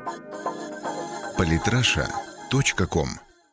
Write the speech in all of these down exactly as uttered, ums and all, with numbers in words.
политраша точка ком.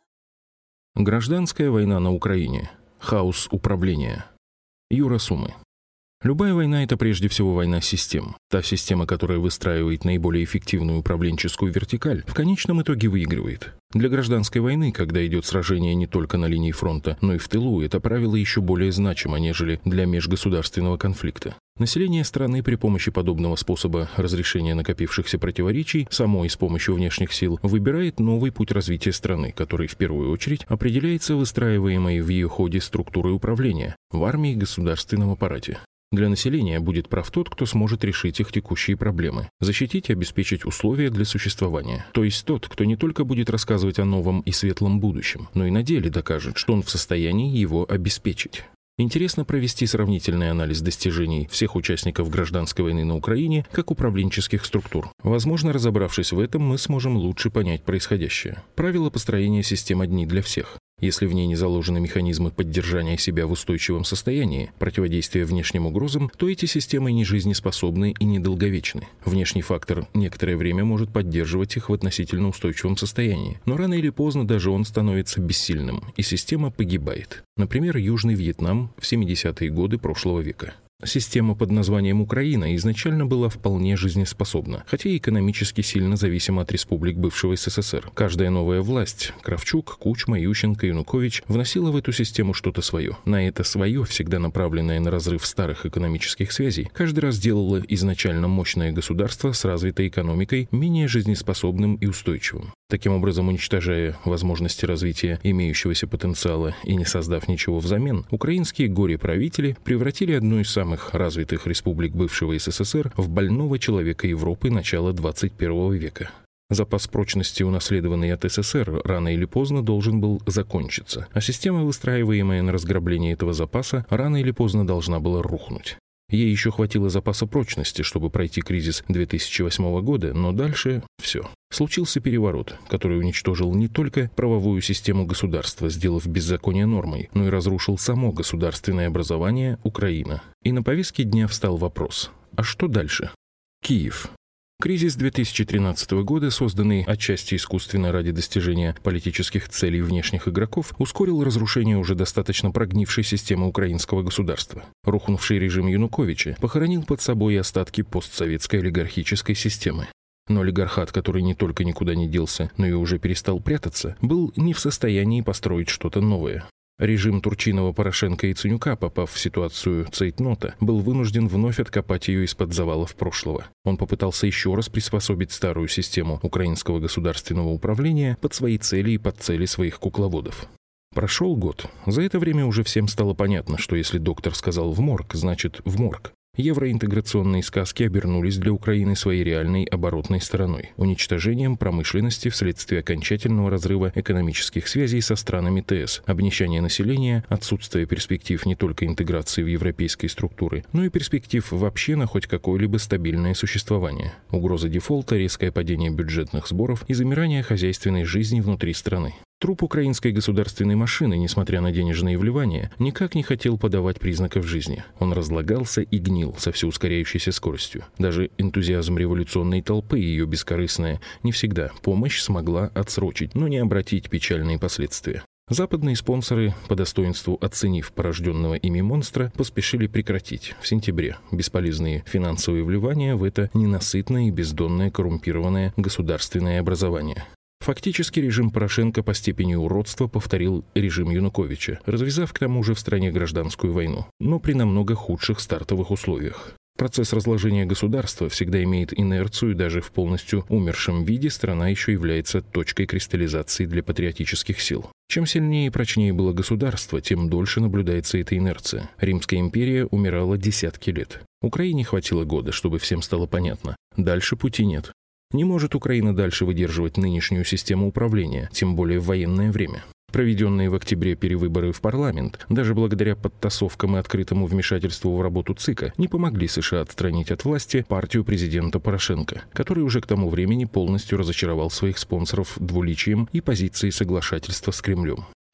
Гражданская война на Украине. Хаос управления. Юра Сумы. Любая война – это прежде всего война систем. Та система, которая выстраивает наиболее эффективную управленческую вертикаль, в конечном итоге выигрывает. Для гражданской войны, когда идет сражение не только на линии фронта, но и в тылу, это правило еще более значимо, нежели для межгосударственного конфликта. Население страны при помощи подобного способа разрешения накопившихся противоречий, самой с помощью внешних сил, выбирает новый путь развития страны, который в первую очередь определяется выстраиваемой в ее ходе структурой управления в армии и государственном аппарате. Для населения будет прав тот, кто сможет решить их текущие проблемы, защитить и обеспечить условия для существования. То есть тот, кто не только будет рассказывать о новом и светлом будущем, но и на деле докажет, что он в состоянии его обеспечить. Интересно провести сравнительный анализ достижений всех участников гражданской войны на Украине как управленческих структур. Возможно, разобравшись в этом, мы сможем лучше понять происходящее. Правила построения систем одни для всех. Если в ней не заложены механизмы поддержания себя в устойчивом состоянии, противодействия внешним угрозам, то эти системы не жизнеспособны и недолговечны. Внешний фактор некоторое время может поддерживать их в относительно устойчивом состоянии, но рано или поздно даже он становится бессильным, и система погибает. Например, Южный Вьетнам в семидесятые годы прошлого века. Система под названием Украина изначально была вполне жизнеспособна, хотя и экономически сильно зависима от республик бывшего СССР. Каждая новая власть – Кравчук, Кучма, Ющенко, Янукович – вносила в эту систему что-то свое. На это свое, всегда направленное на разрыв старых экономических связей, каждый раз делало изначально мощное государство с развитой экономикой менее жизнеспособным и устойчивым. Таким образом, уничтожая возможности развития имеющегося потенциала и не создав ничего взамен, украинские горе-правители превратили одну из самых развитых республик бывшего СССР в больного человека Европы начала двадцать первого века. Запас прочности, унаследованный от СССР, рано или поздно должен был закончиться, а система, выстраиваемая на разграбление этого запаса, рано или поздно должна была рухнуть. Ей еще хватило запаса прочности, чтобы пройти кризис две тысячи восьмого года, но дальше все. Случился переворот, который уничтожил не только правовую систему государства, сделав беззаконие нормой, но и разрушил само государственное образование Украина. И на повестке дня встал вопрос: а что дальше? Киев. Кризис две тысячи тринадцатого года, созданный отчасти искусственно ради достижения политических целей внешних игроков, ускорил разрушение уже достаточно прогнившей системы украинского государства. Рухнувший режим Януковича похоронил под собой остатки постсоветской олигархической системы. Но олигархат, который не только никуда не делся, но и уже перестал прятаться, был не в состоянии построить что-то новое. Режим Турчинова, Порошенко и Ценюка, попав в ситуацию цейтнота, был вынужден вновь откопать ее из-под завалов прошлого. Он попытался еще раз приспособить старую систему украинского государственного управления под свои цели и под цели своих кукловодов. Прошел год. За это время уже всем стало понятно, что если доктор сказал «в морг», значит «в морг». Евроинтеграционные сказки обернулись для Украины своей реальной оборотной стороной – уничтожением промышленности вследствие окончательного разрыва экономических связей со странами ТС, обнищания населения, отсутствие перспектив не только интеграции в европейские структуры, но и перспектив вообще на хоть какое-либо стабильное существование, угроза дефолта, резкое падение бюджетных сборов и замирание хозяйственной жизни внутри страны. Труп украинской государственной машины, несмотря на денежные вливания, никак не хотел подавать признаков жизни. Он разлагался и гнил со все ускоряющейся скоростью. Даже энтузиазм революционной толпы и ее бескорыстная, не всегда, помощь смогла отсрочить, но не обратить печальные последствия. Западные спонсоры, по достоинству оценив порожденного ими монстра, поспешили прекратить в сентябре бесполезные финансовые вливания в это ненасытное и бездонное коррумпированное государственное образование. Фактически режим Порошенко по степени уродства повторил режим Януковича, развязав к тому же в стране гражданскую войну, но при намного худших стартовых условиях. Процесс разложения государства всегда имеет инерцию, даже в полностью умершем виде страна еще является точкой кристаллизации для патриотических сил. Чем сильнее и прочнее было государство, тем дольше наблюдается эта инерция. Римская империя умирала десятки лет. Украине хватило года, чтобы всем стало понятно. Дальше пути нет. Не может Украина дальше выдерживать нынешнюю систему управления, тем более в военное время. Проведенные в октябре перевыборы в парламент, даже благодаря подтасовкам и открытому вмешательству в работу ЦИКа, не помогли США отстранить от власти партию президента Порошенко, который уже к тому времени полностью разочаровал своих спонсоров двуличием и позицией соглашательства с Кремлем.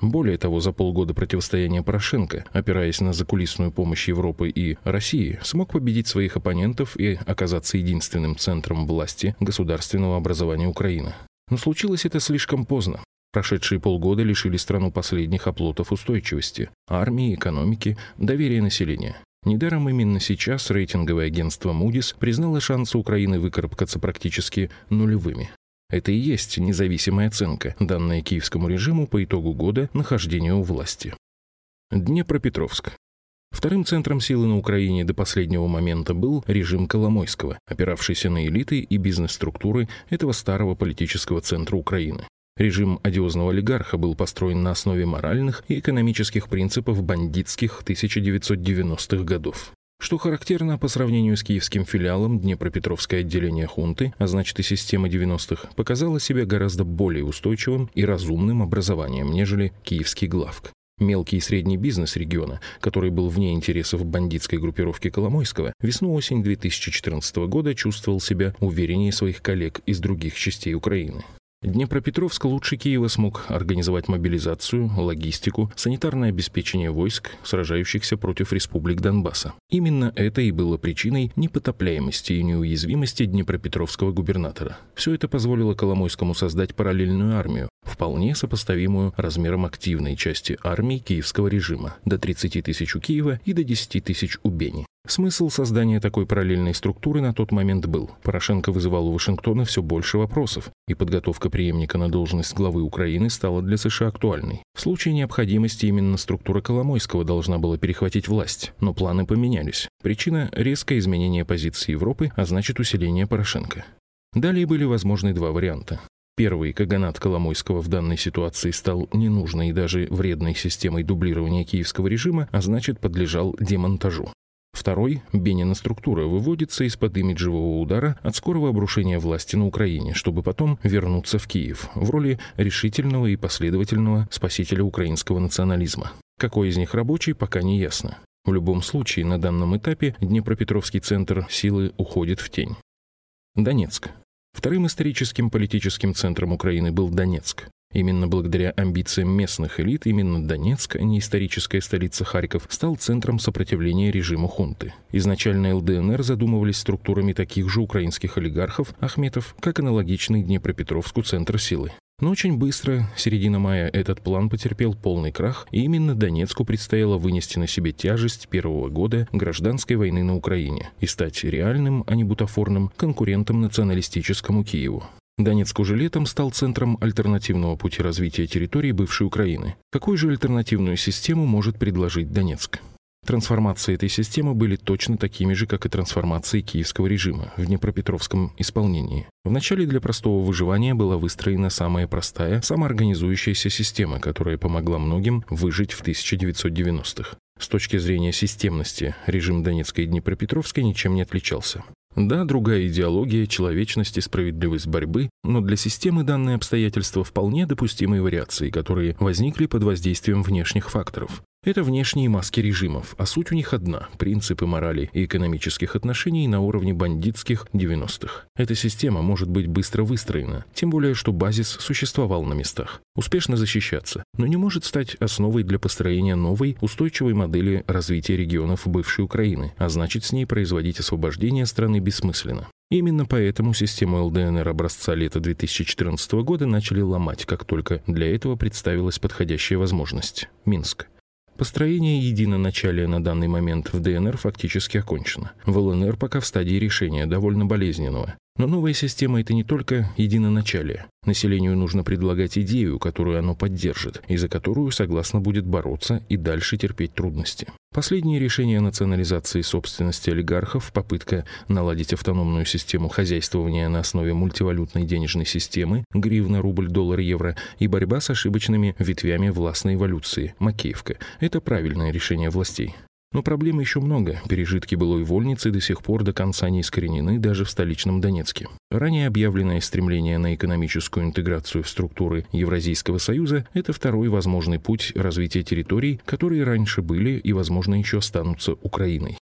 Более того, за полгода противостояния Порошенко, опираясь на закулисную помощь Европы и России, смог победить своих оппонентов и оказаться единственным центром власти государственного образования Украины. Но случилось это слишком поздно. Прошедшие полгода лишили страну последних оплотов устойчивости – армии, экономики, доверия населения. Недаром именно сейчас рейтинговое агентство Moody's признало шансы Украины выкарабкаться практически нулевыми. Это и есть независимая оценка, данная киевскому режиму по итогу года нахождения у власти. Днепропетровск. Вторым центром силы на Украине до последнего момента был режим Коломойского, опиравшийся на элиты и бизнес-структуры этого старого политического центра Украины. Режим одиозного олигарха был построен на основе моральных и экономических принципов бандитских тысяча девятьсот девяностых годов. Что характерно, по сравнению с киевским филиалом, Днепропетровское отделение хунты, а значит и система девяностых, показало себя гораздо более устойчивым и разумным образованием, нежели киевский главк. Мелкий и средний бизнес региона, который был вне интересов бандитской группировки Коломойского, весну-осень две тысячи четырнадцатого года чувствовал себя увереннее своих коллег из других частей Украины. Днепропетровск лучше Киева смог организовать мобилизацию, логистику, санитарное обеспечение войск, сражающихся против республик Донбасса. Именно это и было причиной непотопляемости и неуязвимости днепропетровского губернатора. Все это позволило Коломойскому создать параллельную армию, вполне сопоставимую размером активной части армии киевского режима, до тридцати тысяч у Киева и до десяти тысяч у Бени. Смысл создания такой параллельной структуры на тот момент был. Порошенко вызывал у Вашингтона все больше вопросов, и подготовка преемника на должность главы Украины стала для США актуальной. В случае необходимости именно структура Коломойского должна была перехватить власть, но планы поменялись. Причина – резкое изменение позиции Европы, а значит усиление Порошенко. Далее были возможны два варианта. Первый, каганат Коломойского в данной ситуации стал ненужной и даже вредной системой дублирования киевского режима, а значит подлежал демонтажу. Второй, Бенина структура, выводится из-под имиджевого удара от скорого обрушения власти на Украине, чтобы потом вернуться в Киев в роли решительного и последовательного спасителя украинского национализма. Какой из них рабочий, пока не ясно. В любом случае, на данном этапе Днепропетровский центр силы уходит в тень. Донецк. Вторым историческим политическим центром Украины был Донецк. Именно благодаря амбициям местных элит именно Донецк, а не историческая столица Харьков, стал центром сопротивления режиму хунты. Изначально ЛДНР задумывались структурами таких же украинских олигархов, ахметов, как аналогичный Днепропетровску центр силы. Но очень быстро, середина мая, этот план потерпел полный крах, и именно Донецку предстояло вынести на себе тяжесть первого года гражданской войны на Украине и стать реальным, а не бутафорным, конкурентом националистическому Киеву. Донецк уже летом стал центром альтернативного пути развития территории бывшей Украины. Какую же альтернативную систему может предложить Донецк? Трансформации этой системы были точно такими же, как и трансформации киевского режима в днепропетровском исполнении. Вначале для простого выживания была выстроена самая простая, самоорганизующаяся система, которая помогла многим выжить в тысяча девятьсот девяностых. С точки зрения системности, режим Донецка и Днепропетровска ничем не отличался. Да, другая идеология, человечность и справедливость борьбы, но для системы данные обстоятельства вполне допустимые вариации, которые возникли под воздействием внешних факторов. Это внешние маски режимов, а суть у них одна – принципы морали и экономических отношений на уровне бандитских девяностых. Эта система может быть быстро выстроена, тем более, что базис существовал на местах. Успешно защищаться, но не может стать основой для построения новой, устойчивой модели развития регионов бывшей Украины, а значит с ней производить освобождение страны бессмысленно. Именно поэтому систему ЛДНР образца лета две тысячи четырнадцатого года начали ломать, как только для этого представилась подходящая возможность – Минск. Построение единоначалия на данный момент в ДНР фактически окончено. В ЛНР пока в стадии решения, довольно болезненного. Но новая система – это не только единоначалие. Населению нужно предлагать идею, которую оно поддержит, и за которую согласно будет бороться и дальше терпеть трудности. Последнее решение о национализации собственности олигархов, попытка наладить автономную систему хозяйствования на основе мультивалютной денежной системы – гривна, рубль, доллар, евро, и борьба с ошибочными ветвями властной эволюции – Макеевка – это правильное решение властей. Но проблем еще много. Пережитки былой вольницы до сих пор до конца не искоренены даже в столичном Донецке. Ранее объявленное стремление на экономическую интеграцию в структуры Евразийского союза – это второй возможный путь развития территорий, которые раньше были и, возможно, еще останутся Украиной.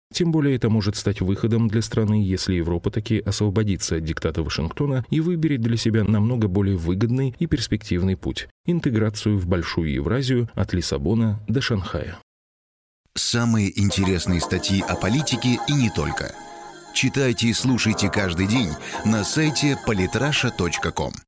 Тем более это может стать выходом для страны, если Европа таки освободится от диктата Вашингтона и выберет для себя намного более выгодный и перспективный путь – интеграцию в Большую Евразию от Лиссабона до Шанхая. Самые интересные статьи о политике и не только. Читайте и слушайте каждый день на сайте политраша точка ком.